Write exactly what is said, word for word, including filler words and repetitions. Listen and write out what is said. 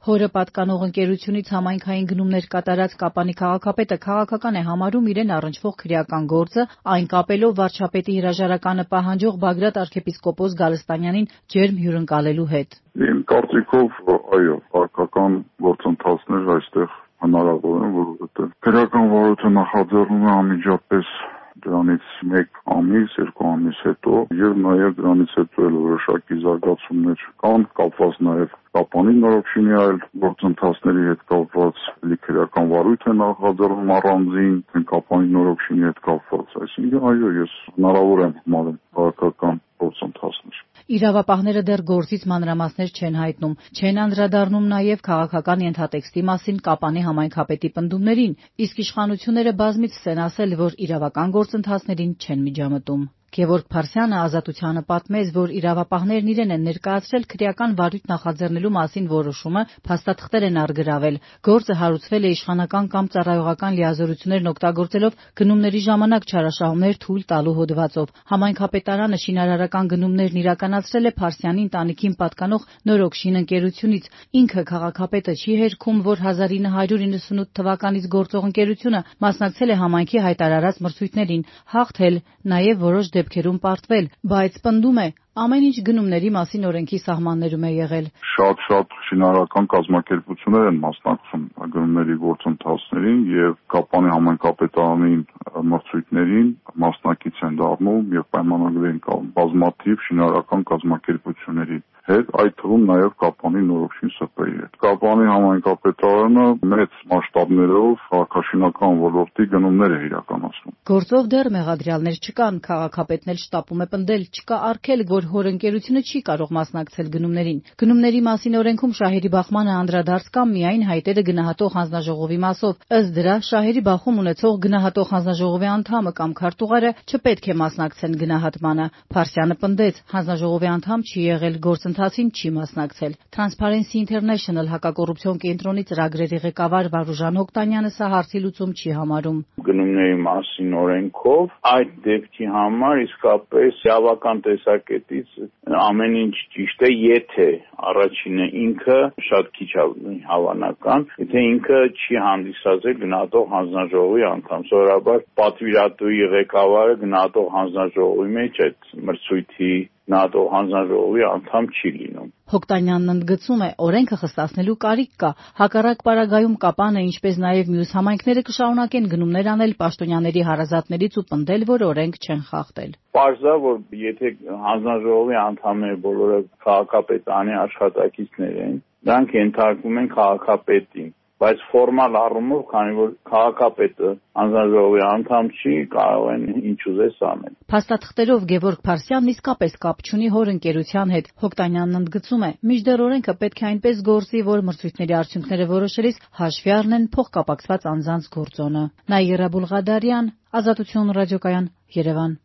Հորը պատկանող ընկերությունից համայնքային գնումներ կատարած Կապանի քաղաքապետը քաղաքական է համարում իրեն առնչվող քրեական գործը, այն կապելով վարչապետի հրաժարականը պահանջող Բագրատ arczepiskopos Գալստանյանին ջերմ հյուրընկալելու հետ։ Իմ կարծիքով, այո, քաղաքական գործընթացներ այստեղ հնարավոր են, որովհետև քրեական վարույթը նախաձեռնում է անմիջապես դրանից մեկ ամիս, երկու ամիս հետո եւ նաեւ դրանից հետո էլ որոշակի զարգացումներ կան, կապված նաեւ Կապանի նորոգշինի այլ գործընթացների հետ կապված, քրեական վարույթ է նախաձեռնում առանձին, Կապանի նորոգշինի հետ կապված, այսինքն այո, ես հնարավոր եմ համարում քաղաքական գործընթացներ։ Իրավապահները դեռ գործից մանրամասներ չեն հայտնում, չեն անդրադառնում նաև քաղաքական ենթատեքստի մասին Կապանի համայնքապետի պնդումներին, իսկ իշխանությունները բազմիցս են ասել, որ իրավական գործընթացներին չեն միջամտում։ Գևորգ Փարսյանը Ազատությանը պատմեց, որ իրավապահներն իրեն են ներկայացրել քրեական վարույթ նախաձեռնելու մասին որոշումը, փաստաթղթեր են առգրավել։ Գործը հարուցվել է իշխանական կամ ծառայողական լիազորություններն օգտագործելով գնումների ժամանակ չարաշահումներ թույլ տալու հոդվածով։ Համայնքապետարանը շինարարական գնումներն իրականացրել է Փարսյանի ընտանիքին պատկանող Նորոգշին ընկերությունից։ Ինքը քաղաքապետը չի հերքում, որ հազար ինը հարյուր իննսունութ թվականից գործող ընկերությունը մասնակցել է համայնքի հայտարարած մրցույթներին, հաղթել, նաև որոշ դեպքերում պարտվել, բայց պնդում է, ամեն ինչ գնումների մասին օրենքի սահմաններում է եղել։ Շատ-շատ շինարարական կազմակերպություններ են մասնակցում գնումների գործընթացներին եւ Կապանի համայնքապետարանի մրցույթներին մասնակից են դառնում եւ պայմանագրեր են կապում բազմաթիվ շինարարական կազմակերպությունների հետ, այդ թվում նաեւ Կապանի նորոգշին ՍՊ-ի հետ։ Կապանի համայնքապետարանը մեծ մասշտաբներով քաղաքաշինական ոլորտի գնումներ է իրականացնում։ Գործով դեռ մեղադրյալներ չկան, քաղաքապետն էլ շտապում է պնդել, չկա արգելք, որ հոր ընկերությունը չի կարող մասնակցել գնումներին։ Գնումների մասին օրենքում շահերի բախմանը անդրադարձ կա միայն հայտերը գնահատող հանձնաժողովի մասով։ Ըստ դրա, շահերի բախում ունեցող գնահատող հանձնաժողովի անդամը կամ քարտուղարը չպետք է մասնակցեն գնահատմանը։ Փարսյանը պնդեց, հանձնաժողովի անդամ չի եղել, գործընթացին չի մասնակցել։ Transparency International հակակոռուպցիոն կենտրոնի ծրագրերի ղեկավար Վարուժան Հոկտանյանը սա հարցի լուծում չի համարում։ Գնումների մասին օրենքով այդ դեպքի համար իսկապես իրավական տեսակետից ամեն ինչ ճիշտ է, եթե առաջինը ինքը շատ քիչ հավանական, եթե ինքը չի հանդիսացել գնահատող հանձնաժողովի անդամ, սովորաբար պատվիրատուի ղեկավարը գնահատող հանձնաժողովի մեջ այդ մրցույթի գնահատող հանձնաժողովի անդամ չի լինում։ Հոկտանյանն ընդգծում է, օրենքը խստացնելու կարիք կա, հակառակ պարագայում Կապանը, ինչպես նաև մյուս համայնքները կշարունակեն գնումներ անել պաշտոնյաների հարազատներից ու պնդել, որ օրենք չեն խախտել։ Պարզ է, որ եթե հանձնաժողովի անդամները բոլորը քաղաքապետարանի աշխատակիցներ են, դրանք ենթարկվում են քաղաքապետին, բայց ֆորմալ առումով, քանի որ քաղաքապետը հանձնաժողովի անդամ չի, կարող են ինչ ուզես անել։ Փաստաթղթերով Գևորգ Փարսյանն իսկապես կապ չունի հոր ընկերության հետ։ Հոկտանյանն ընդգծում է, մինչդեռ օրենքը պետք է այնպես գործի, որ մրցույթների արդյունքները որոշելիս հաշվի առնեն փոխկապակցված անձանց գործոնը։ Նաիրա Բուլղադարյան, Ազատություն ռադիոկայան, Երևան։